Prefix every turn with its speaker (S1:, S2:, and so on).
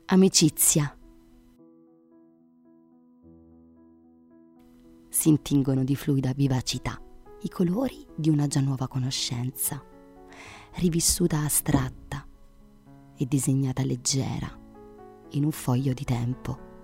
S1: Amicizia. Si intingono di fluida vivacità i colori di una già nuova conoscenza, rivissuta astratta e disegnata leggera in un foglio di tempo.